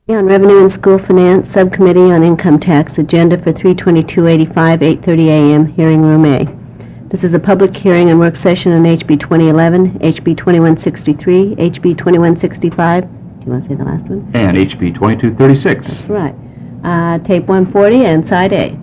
On Revenue and School Finance, Subcommittee on Income Tax, agenda for 3/22/85, 8:30 a.m., hearing room A. This is a public hearing and work session on HB 2011, HB 2163, HB 2165. Do you want to say the last one? And HB 2236. That's right. Tape 140 and side A.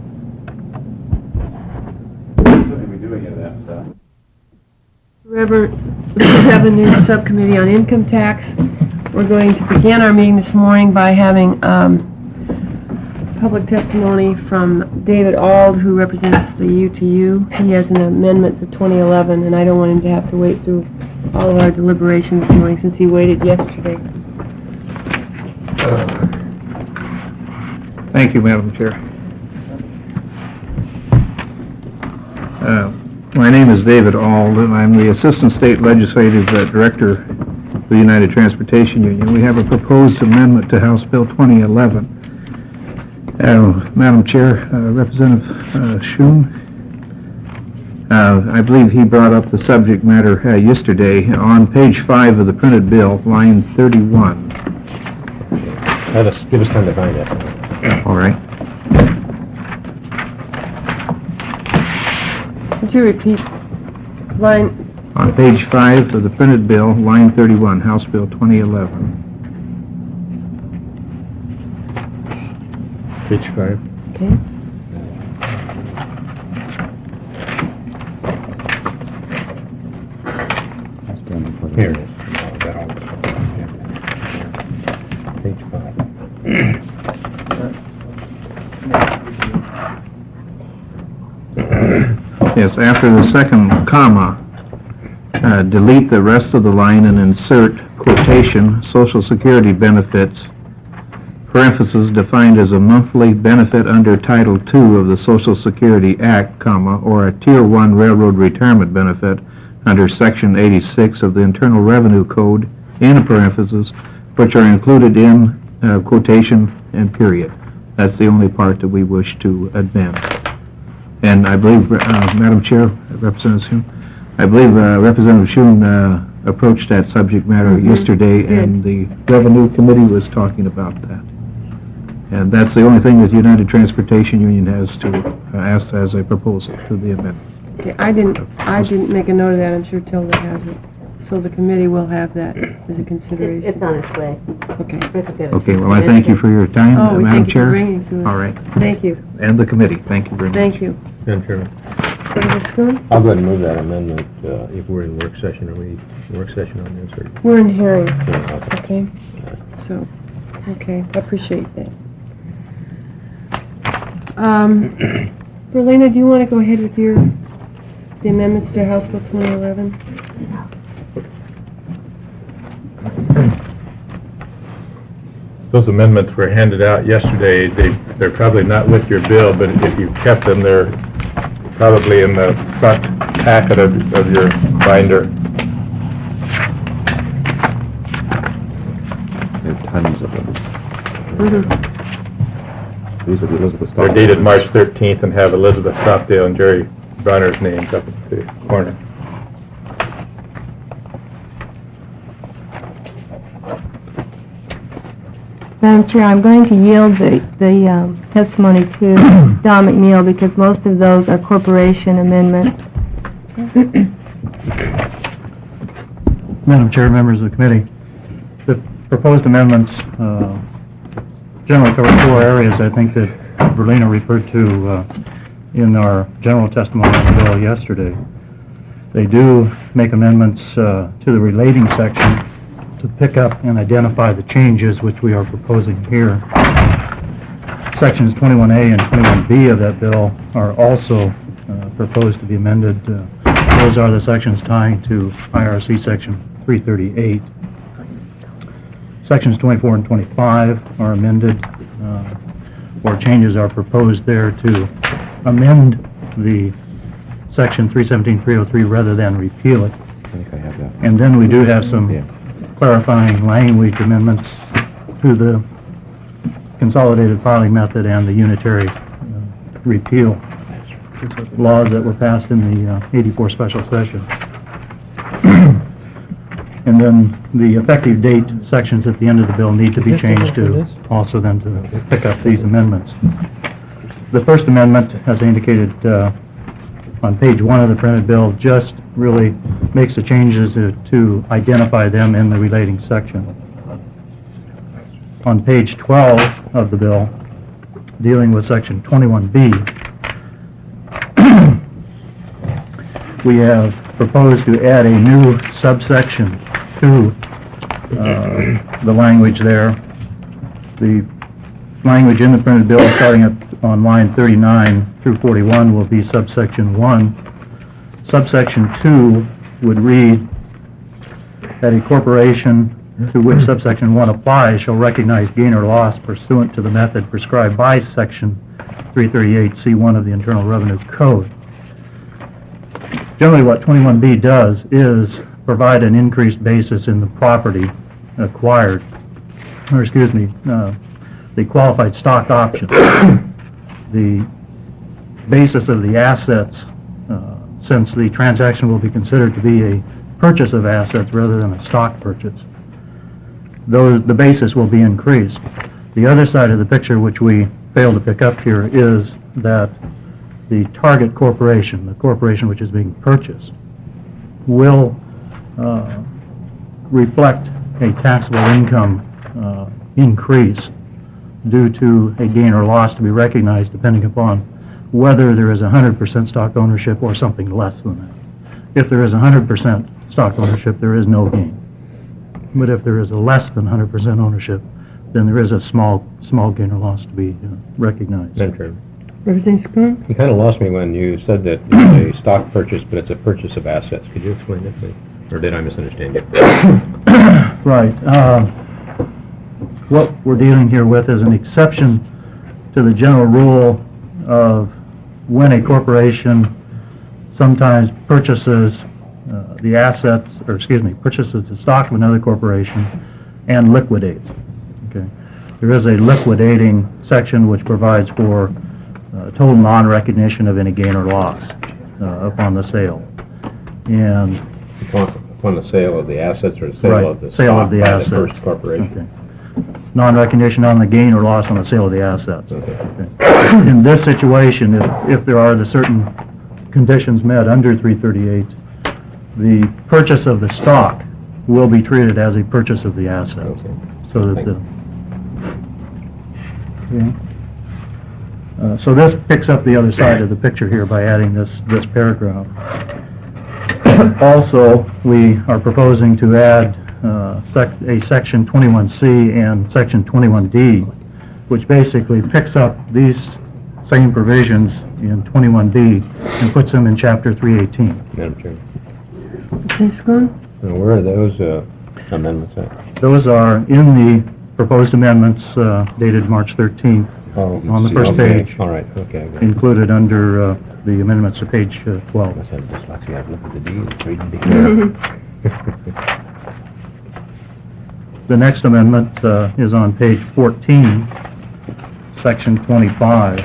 Revenue Subcommittee on Income Tax. We're going to begin our meeting this morning by having public testimony from David Auld, who represents the UTU. He has an amendment for 2011, and I don't want him to have to wait through all of our deliberations this morning since he waited yesterday. Thank you, Madam Chair. My name is David Auld, and I'm the Assistant State Legislative Director of the United Transportation Union. We have a proposed amendment to House Bill 2011. Madam Chair, Representative Schoen, I believe he brought up the subject matter yesterday on page 5 of the printed bill, line 31. Give us time to find that. All right. Would you repeat line? On page 5 of the printed bill, line 31, House Bill 2011. Page 5. Okay. Here it is. Page 5. Yes, after the second comma, delete the rest of the line and insert quotation, Social Security benefits, parentheses, defined as a monthly benefit under Title II of the Social Security Act, comma, or a Tier 1 railroad retirement benefit under Section 86 of the Internal Revenue Code, in parentheses, which are included in quotation and period. That's the only part that we wish to amend. And I believe, Madam Chair, Representative Schoen, I believe Representative Schoen approached that subject matter yesterday, and the Revenue Committee was talking about that. And that's the only thing that the United Transportation Union has to ask as a proposal to the amendment. Okay, I didn't make a note of that. I'm sure Tilda has it. So the committee will have that as a consideration. It's on its way. Okay. Okay, well, I thank you for your time, we Madam thank you Chair. for bringing it to us. All right. Thank you. And the committee, thank you very much. Thank you. Madam Chairman, Senator Schoen? I'll go ahead and move that amendment if we're in work session. Are we in work session on this? Or? We're in hearing. Yeah, Okay. So, okay, I appreciate that. Berlina, do you want to go ahead with the amendments to House Bill 2011? Those amendments were handed out yesterday. They're probably not with your bill, but if you kept them, they're probably in the front packet of your binder. There are tons of them. These are the Elizabeth They're dated March 13th and have Elizabeth Stockdale and Jerry Bronner's names up at the corner. Madam Chair, I'm going to yield the testimony to Don McNeil because most of those are corporation amendments. Madam Chair, members of the committee, the proposed amendments generally cover 4 areas I think that Berlina referred to in our general testimony on the bill yesterday. They do make amendments to the relating section to pick up and identify the changes which we are proposing here. Sections 21A and 21B of that bill are also proposed to be amended. Those are the sections tying to IRC Section 338. Sections 24 and 25 are amended, or changes are proposed there to amend the Section 317-303 rather than repeal it. I think I have that. And then we do have some clarifying language amendments to the consolidated filing method and the unitary repeal laws that were passed in the 84 special session. And then the effective date sections at the end of the bill need to be changed to also then to pick up these amendments. The first amendment, as indicated on page 1 of the printed bill, just really makes the changes to identify them in the relating section. On page 12 of the bill, dealing with section 21B, we have proposed to add a new subsection to the language there. The language in the printed bill starting on line 39 through 41 will be subsection 1. Subsection 2 would read that a corporation to which subsection 1 applies shall recognize gain or loss pursuant to the method prescribed by section 338C1 of the Internal Revenue Code. Generally, what 21B does is provide an increased basis in the property acquired, or excuse me, the qualified stock option. The basis of the assets, since the transaction will be considered to be a purchase of assets rather than a stock purchase, the basis will be increased. The other side of the picture, which we fail to pick up here, is that the target corporation, the corporation which is being purchased, will reflect a taxable income increase due to a gain or loss to be recognized depending upon whether there is 100% stock ownership or something less than that. If there is 100% stock ownership, there is no gain. But if there is a less than 100% ownership, then there is a small gain or loss to be recognized. Madam Chairman, Representative Schoon? you kind of lost me when you said that it's a stock purchase, but it's a purchase of assets. Could you explain that, please? Or did I misunderstand you? Right. What we're dealing here with is an exception to the general rule of when a corporation sometimes purchases the assets, or excuse me, purchases the stock of another corporation and liquidates. Okay. There is a liquidating section which provides for total non-recognition of any gain or loss upon the sale. And Upon the sale of the assets or the sale right, of the sale stock of the by assets. the first corporation? Okay. Non-recognition on the gain or loss on the sale of the assets. Okay. Okay. In this situation, if there are the certain conditions met under 338, the purchase of the stock will be treated as a purchase of the assets. Okay. So that Thank okay. So this picks up the other side of the picture here by adding this paragraph. Also, we are proposing to add a section 21C and section 21D, which basically picks up these same provisions in 21B and puts them in Chapter 318. Madam Chairman. Representative Schoon? Now, where are those amendments at? Those are in the proposed amendments dated March 13th, on the first page. All right, okay. I got it. included under the amendments to page 12. Must have dyslexia. I've looked at the deed, reading the The next amendment is on page 14, section 25.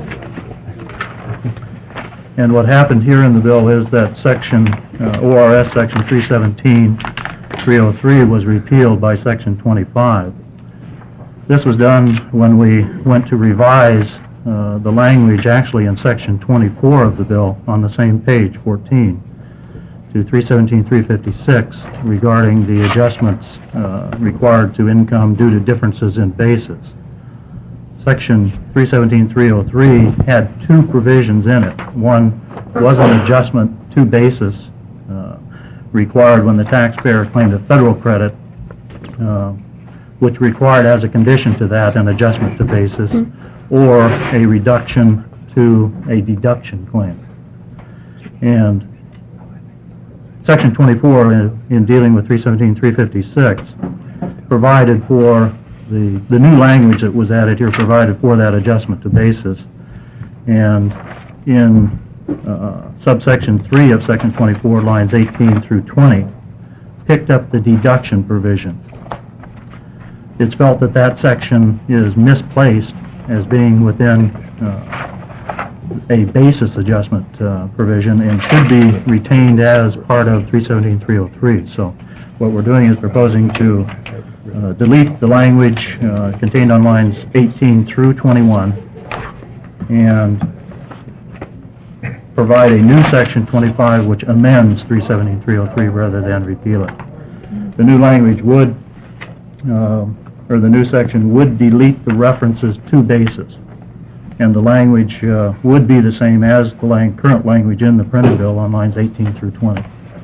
And what happened here in the bill is that section, ORS section 317-303 was repealed by section 25. This was done when we went to revise the language actually in section 24 of the bill on the same page, 14, to 317-356 regarding the adjustments required to income due to differences in basis. Section 317-303 had two provisions in it. One was an adjustment to basis required when the taxpayer claimed a federal credit, which required as a condition to that an adjustment to basis or a reduction to a deduction claim. And Section 24 in dealing with 317-356 provided for the new language that was added here provided for that adjustment to basis. And in subsection 3 of section 24, lines 18 through 20, picked up the deduction provision. It's felt that that section is misplaced as being within a basis adjustment provision and should be retained as part of 317-303. So what we're doing is proposing to delete the language contained on lines 18 through 21 and provide a new section 25 which amends 317-303 rather than repeal it. The new language would, or the new section would delete the references to bases, and the language would be the same as the current language in the printed bill on lines 18 through 20.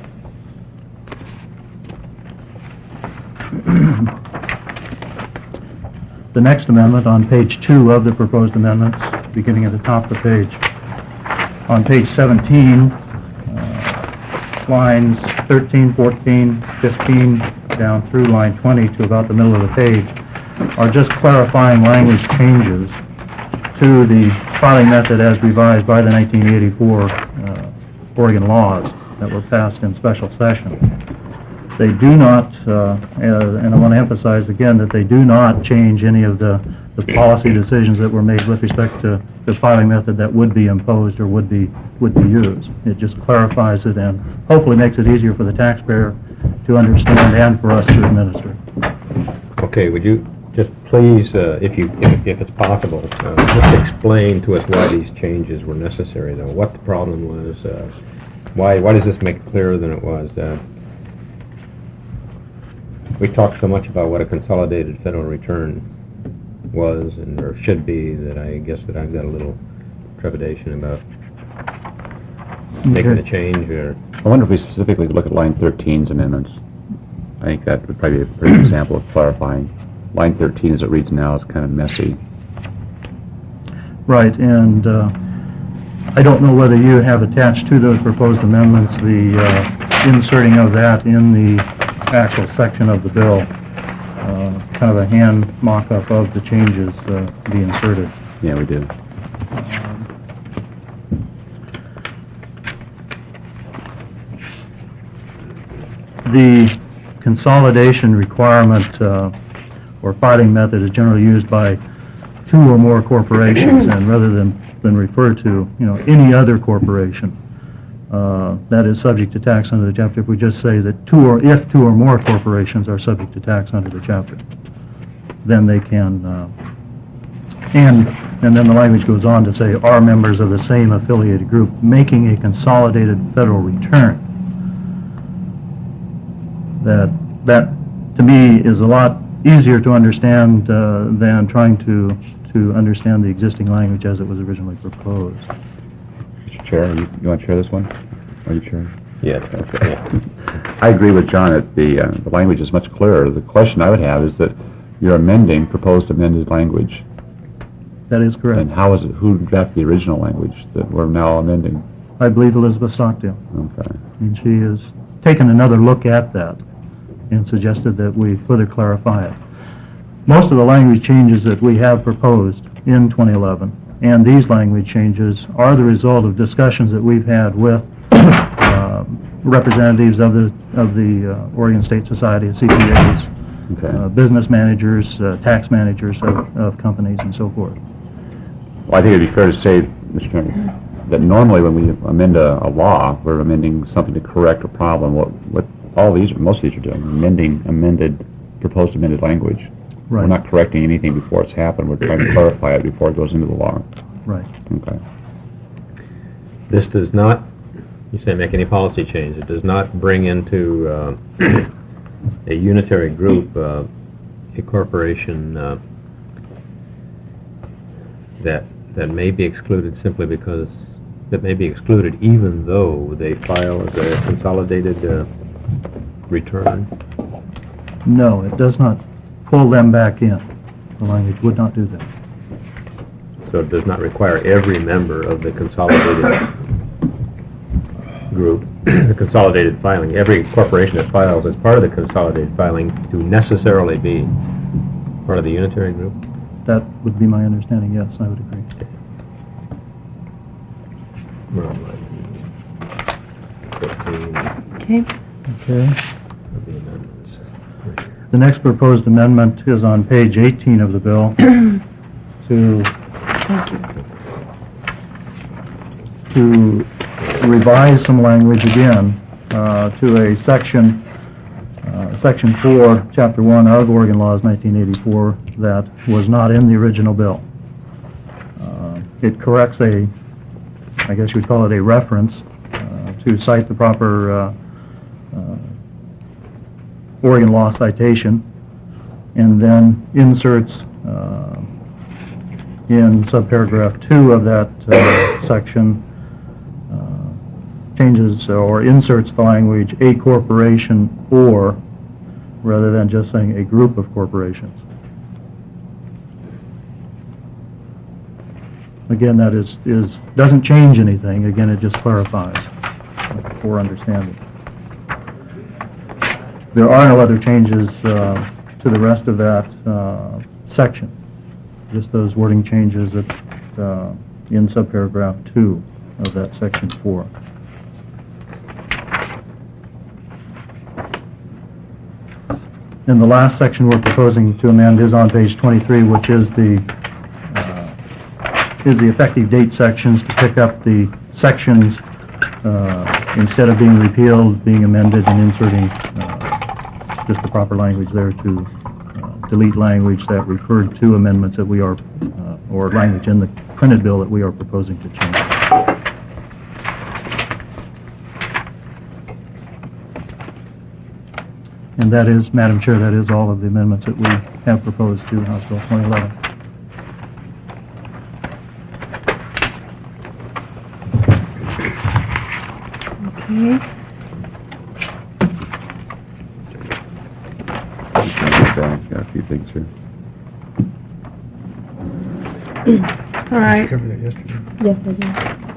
The next amendment on page 2 of the proposed amendments, beginning at the top of the page. On page 17, lines 13, 14, 15, down through line 20 to about the middle of the page, are just clarifying language changes to the filing method as revised by the 1984 Oregon laws that were passed in special session. They do not, and I want to emphasize again that they do not change any of the policy decisions that were made with respect to the filing method that would be imposed or would be used. It just clarifies it and hopefully makes it easier for the taxpayer to understand and for us to administer. Okay, would you just please, if it's possible, just explain to us why these changes were necessary, though, what the problem was, why does this make it clearer than it was? We talked so much about what a consolidated federal return was and or should be that I guess that I've got a little trepidation about making a change here. I wonder if we specifically look at line 13's amendments. I think that would probably be a pretty good example of clarifying. Line 13, as it reads now, is kind of messy. Right, and I don't know whether you have attached to those proposed amendments the inserting of that in the actual section of the bill, kind of a hand mock-up of the changes to be inserted. Yeah, we do. The consolidation requirement or filing method is generally used by two or more corporations, and rather than refer to any other corporation that is subject to tax under the chapter, if we just say that if two or more corporations are subject to tax under the chapter, then they can, and then the language goes on to say are members of the same affiliated group making a consolidated federal return. That to me is a lot easier to understand than trying to understand the existing language as it was originally proposed. Mr. Chair, you want to share this one? Are you sure? Yeah. Okay. I agree with John that the language is much clearer. The question I would have is that you're amending proposed amended language. That is correct. And who drafted the original language that we're now amending? I believe Elizabeth Stockdale. Okay. And she has taken another look at that and suggested that we further clarify it. Most of the language changes that we have proposed in 2011 and these language changes are the result of discussions that we've had with representatives of the Oregon State Society of CPAs, Okay. Business managers, tax managers of companies, and so forth. Well, I think it'd be fair to say, Mr. Chairman, that normally when we amend a law, we're amending something to correct a problem. What most of these are doing, proposed amended language. Right. We're not correcting anything before it's happened. We're trying to clarify it before it goes into the law. Right. Okay. This does not, you say, make any policy change. It does not bring into a unitary group a corporation that may be excluded simply because that may be excluded even though they file as a consolidated return. No, it does not pull them back in. The language would not do that. So it does not require every member of the consolidated group, the consolidated filing, every corporation that files as part of the consolidated filing to necessarily be part of the unitary group? That would be my understanding, yes, I would agree. Okay. Okay. The next proposed amendment is on page 18 of the bill to revise some language again to a section Section 4, Chapter 1 of Oregon Laws 1984 that was not in the original bill. It corrects I guess you would call it a reference to cite the proper Oregon law citation, and then inserts in subparagraph 2 of that section changes or inserts the language "a corporation or," rather than just saying "a group of corporations." Again, that doesn't change anything. Again, it just clarifies for understanding. There are no other changes to the rest of that section. Just those wording changes that in subparagraph 2 of that section 4. And the last section we're proposing to amend is on page 23, which is the effective date sections to pick up the sections instead of being repealed, being amended, and inserting just the proper language there to delete language that referred to amendments that we are, or language in the printed bill that we are proposing to change. And that is, Madam Chair, that is all of the amendments that we have proposed to House Bill 2011. Okay. Got a few things here. All right. Yes, I do.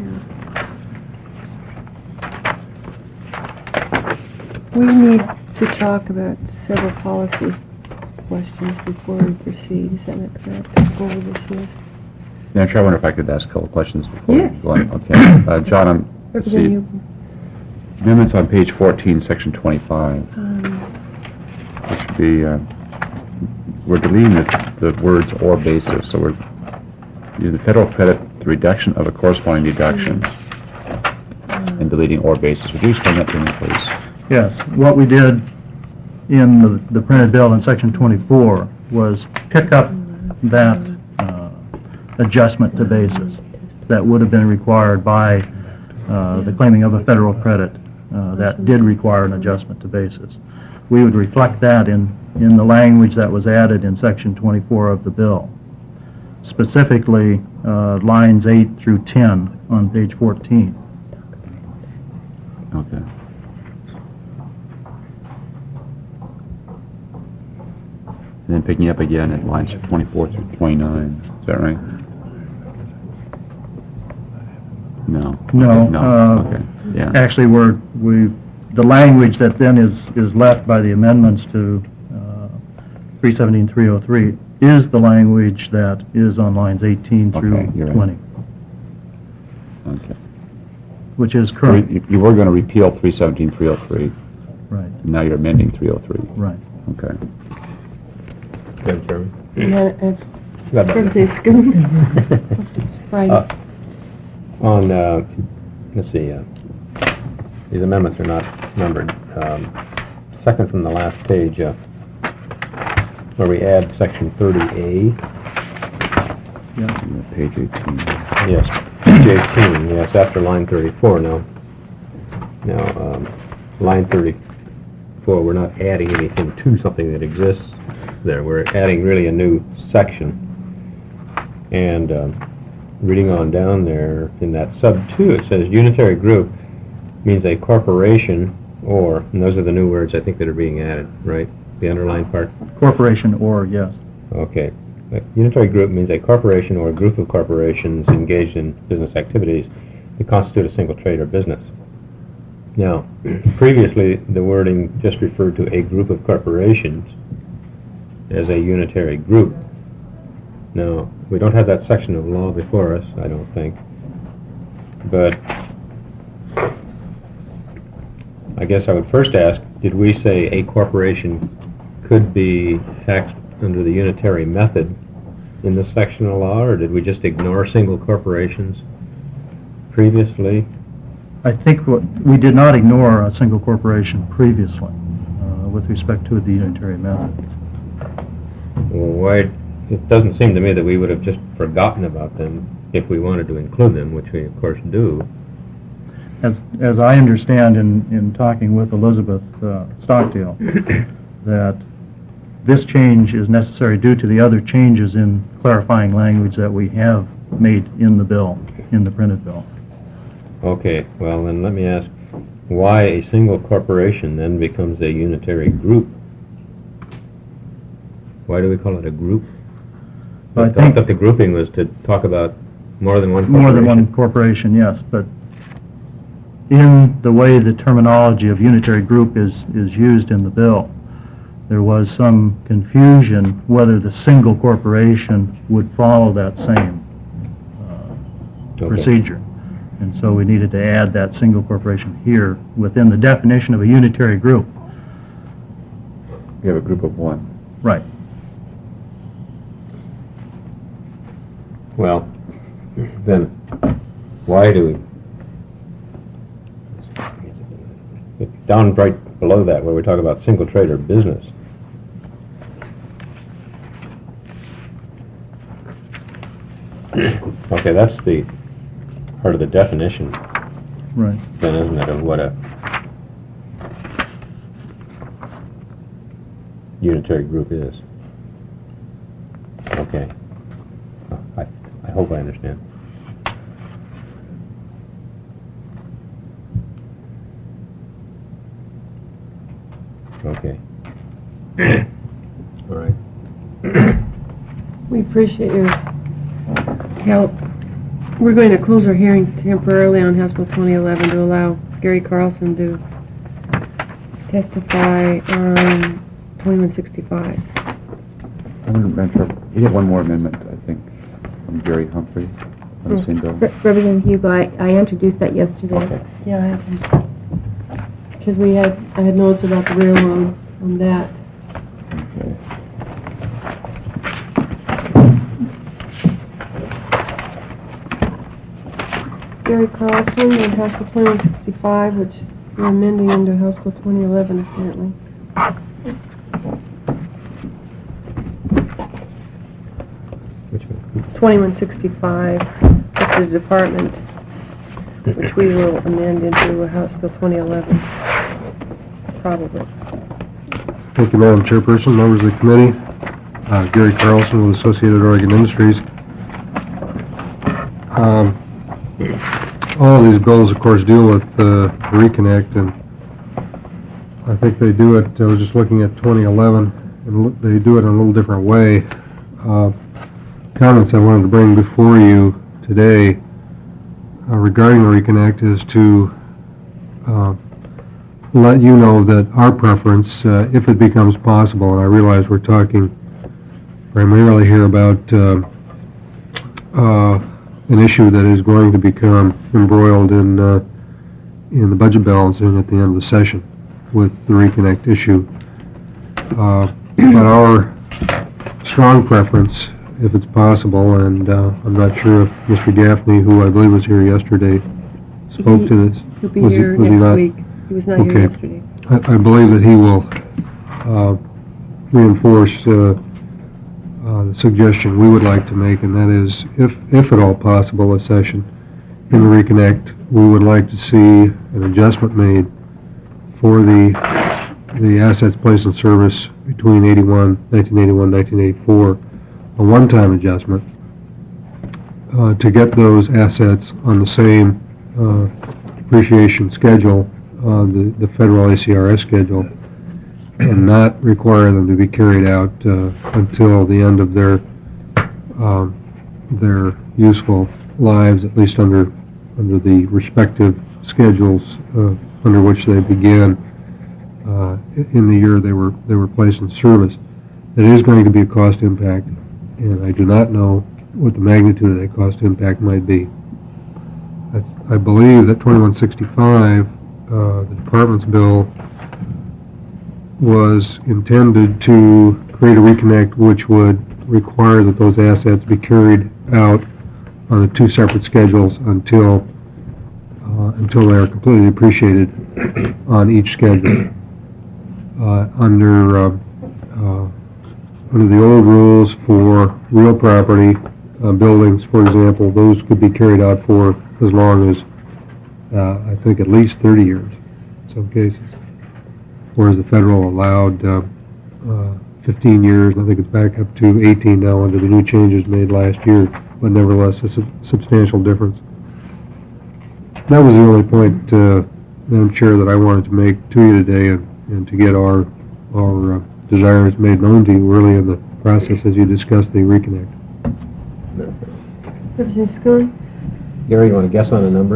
We need to talk about several policy questions before we proceed. Is that not correct? Go over this list. Yeah, I'm sure. I wonder if I could ask a couple of questions before Yes. we go on. Okay. John, let's see. Amendments on page 14, section 25. Which would be, we're deleting the words "or basis," so we're using the federal credit, the reduction of a corresponding deduction, and deleting "or basis." Would you explain that to me, please? Yes, what we did in the printed bill in section 24 was pick up that adjustment to basis that would have been required by the claiming of a federal credit that did require an adjustment to basis. We would reflect that in the language that was added in section 24 of the bill, specifically lines 8 through 10 on page 14. Okay. And then picking up again at lines 24 through 29. Is that right? No. No. Okay. Yeah. Actually, the language that then is left by the amendments to 317.303 is the language that is on lines 18 through Okay, you're right. 20, Okay. which is So current. you were going to repeal 317.303. Right, Now you're amending 303. right. Okay. Madam Chairman. Say scoot. Right. Let's see, these amendments are not numbered. Second from the last page, where we add section 30A. Yeah. Page 18. Yes, page 18, yes, after line 34 now. Now, line 34, we're not adding anything to something that exists there. We're adding really a new section. And reading on down there, in that sub 2, it says unitary group means a corporation or, and those are the new words I think that are being added, right? The underlined part? Corporation or, yes. Okay. A unitary group means a corporation or a group of corporations engaged in business activities that constitute a single trade or business. Now, previously the wording just referred to a group of corporations as a unitary group. Now, we don't have that section of law before us, I don't think. But I guess I would first ask, did we say a corporation could be taxed under the unitary method in this section of law, or did we just ignore single corporations previously? I think we did not ignore a single corporation previously. with respect to the unitary method. Why, it doesn't seem to me that we would have just forgotten about them if we wanted to include them, which we of course do. As I understand in talking with Elizabeth Stockdale, that this change is necessary due to the other changes in clarifying language that we have made in the bill, in the printed bill. Okay, well then let me ask, why a single corporation then becomes a unitary group? Why do we call it a group? I thought that the grouping was to talk about more than one corporation. More than one corporation, yes, but in the way the terminology of unitary group is used in the bill, there was some confusion whether the single corporation would follow that same procedure. And so we needed to add that single corporation here within the definition of a unitary group. We have a group of one. Right. Well, then, why do we, down right below that, where we talk about single trader business, okay, that's the part of the definition, right? Then, isn't it, of what a unitary group is? Okay. I hope I understand. Okay. All right. We appreciate your help. We're going to close our hearing temporarily on House Bill 2011 to allow Gary Carlson to testify on 2165. He had one more amendment, I think, from Gary Humphrey on the same bill. Representative Hugo, I introduced that yesterday. Okay. Yeah, I have because I had notes about the railroad on that. Okay. Gary Carlson on House Bill 2165, which we're amending into House Bill 2011 apparently. Which one? 2165, which is the department, which we will amend into a House Bill 2011, probably. Thank you, Madam Chairperson, members of the committee. Gary Carlson with Associated Oregon Industries. All of these bills, of course, deal with Reconnect, and I think they do it, I was just looking at 2011, and they do it in a little different way. Comments I wanted to bring before you today regarding Reconnect is to let you know that our preference, if it becomes possible, and I realize we're talking primarily here about an issue that is going to become embroiled in the budget balance and at the end of the session with the Reconnect issue. But our strong preference, if it's possible, and I'm not sure if Mr. Gaffney, who I believe was here yesterday, spoke to this. He'll be here next week. He was not here yesterday. I believe that he will reinforce the suggestion we would like to make, and that is, if at all possible, a session in the Reconnect, we would like to see an adjustment made for the assets placed in service between 1981, 1984, a one-time adjustment to get those assets on the same depreciation schedule, the federal ACRS schedule, and not require them to be carried out until the end of their useful lives, at least under the respective schedules under which they began in the year they were placed in service. It is going to be a cost impact, and I do not know what the magnitude of that cost impact might be. I believe that 2165, the department's bill, was intended to create a reconnect which would require that those assets be carried out on the two separate schedules until they are completely depreciated on each schedule. under the old rules for real property, buildings, for example, those could be carried out for as long as, I think, at least 30 years in some cases. Whereas the federal allowed 15 years, and I think it's back up to 18 now under the new changes made last year, but nevertheless a substantial difference. That was the only point, Madam Chair, that I wanted to make to you today, and to get our desires made known to you early in the process as you discussed the reconnect. Representative Schoon? Gary, you want to guess on a number?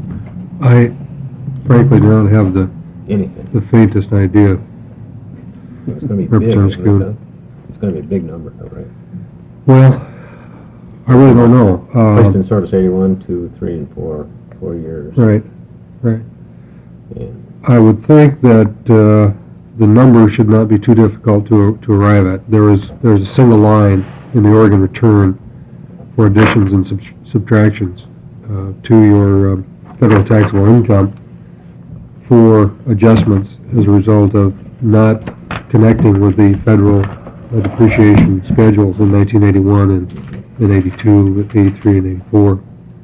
I frankly do not have the Anything. faintest idea. It's going to be big. Representative isn't it, Schoon. though? It's going to be a big number, though, right? Well, I really don't know. Princeton Service 81, 2, 3, and 4 years. Right. And I would think that the number should not be too difficult to arrive at. There's a single line in the Oregon return for additions and subtractions to your federal taxable income for adjustments as a result of not connecting with the federal depreciation schedules in 1981 and 82, 83, and 84.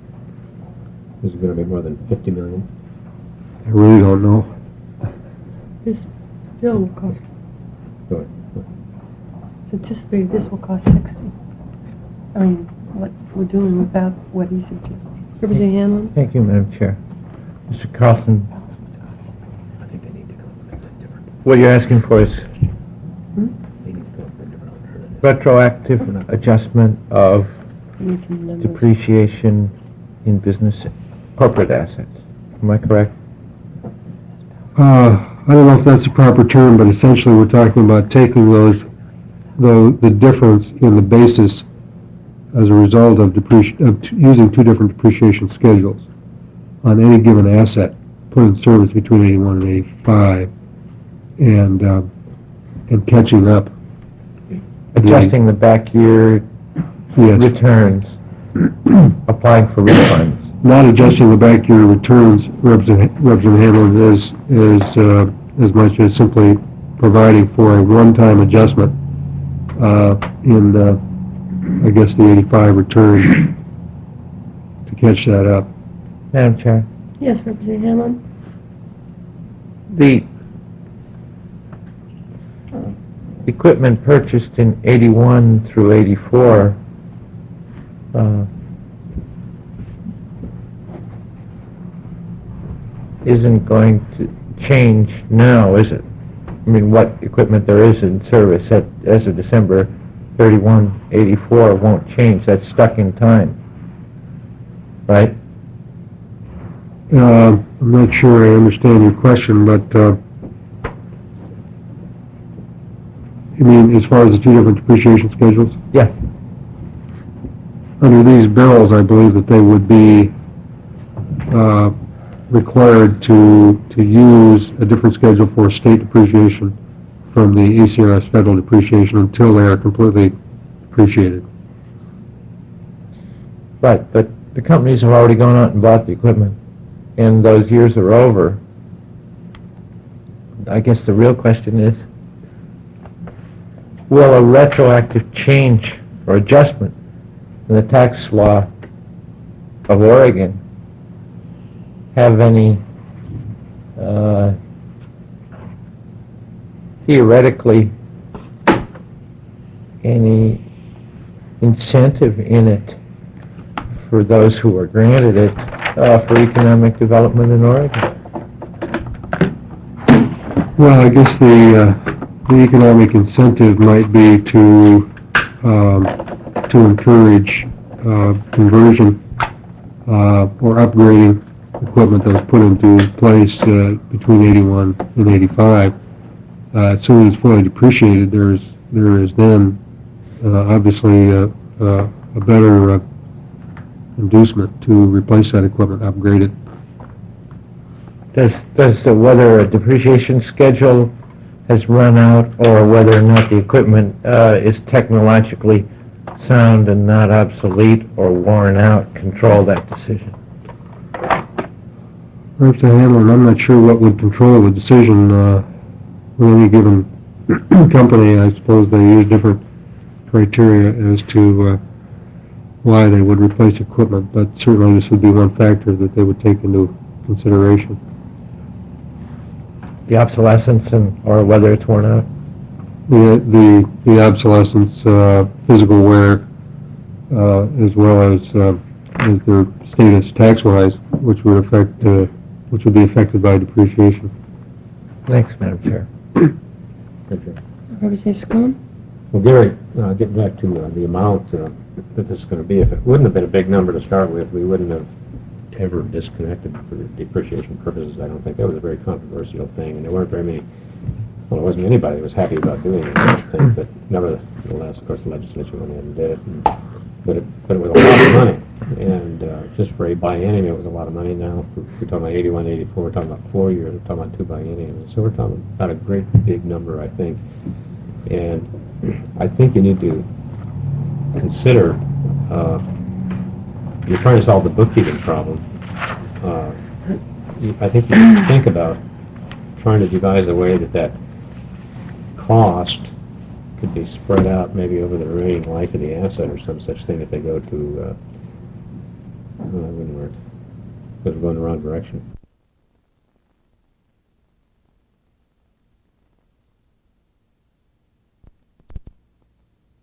is it going to be more than 50 million? I really don't know. This bill will cost, Go ahead. it's anticipated this will cost 60. I mean, what we're doing without what he suggests. Representative Hanlon? Thank you, Madam Chair. Mr. Carlson, I think they need to go with a different. what you're asking for is They need to go with a different alternative. retroactive adjustment of Need some numbers. depreciation in business corporate assets. Am I correct? I don't know if that's the proper term, but essentially we're talking about taking the difference in the basis as a result of using two different depreciation schedules on any given asset put in service between 81 and 85, and catching up. Adjusting the back year Yes. returns, applying for refunds. Not adjusting the back year returns, Representative Hanlon, as much as simply providing for a one-time adjustment in, I guess, the 85 returns to catch that up. Madam Chair, Yes, Representative Hanlon? the equipment purchased in 81 through 84 isn't going to change now, is it? I mean, what equipment there is in service as of December 31, 84 won't change. That's stuck in time, right? I'm not sure I understand your question, but you mean as far as the two different depreciation schedules? Yeah. Under these bills, I believe that they would be required to use a different schedule for state depreciation from the ACRS federal depreciation until they are completely depreciated. Right, but the companies have already gone out and bought the equipment, and those years are over. I guess the real question is, will a retroactive change or adjustment in the tax law of Oregon have any theoretically any incentive in it for those who are granted it for economic development in Oregon? Well, I guess the economic incentive might be to encourage conversion or upgrading equipment that was put into place between 81 and 85. As soon as it's fully depreciated, there is then obviously a better inducement to replace that equipment, upgrade it. Does whether a depreciation schedule has run out or whether or not the equipment is technologically sound and not obsolete or worn out control that decision? Representative Hanlon, I'm not sure what would control the decision with any given company, I suppose they use different criteria as to why they would replace equipment, but certainly this would be one factor that they would take into consideration. The obsolescence or whether it's worn out? The obsolescence, physical wear, as well as their status tax-wise, which would be affected by depreciation. Thanks, Madam Chair. Representative Scone? Well, Gary, getting back to the amount that this is going to be, if it wouldn't have been a big number to start with, we wouldn't have ever disconnected for depreciation purposes. I don't think that was a very controversial thing, and there weren't very many. Well, there wasn't anybody that was happy about doing it, I don't think, but nevertheless, of course, the legislature went ahead and did it. But it was a lot of money, and just for a biennium, it was a lot of money. Now, we're talking about 81, 84, we're talking about 4 years, we're talking about 2 bienniums. So we're talking about a great big number, I think. And I think you need to consider, you're trying to solve the bookkeeping problem. I think you should think about trying to devise a way that cost could be spread out maybe over the remaining life of the asset or some such thing if they go to, that wouldn't work, because we're going the wrong direction.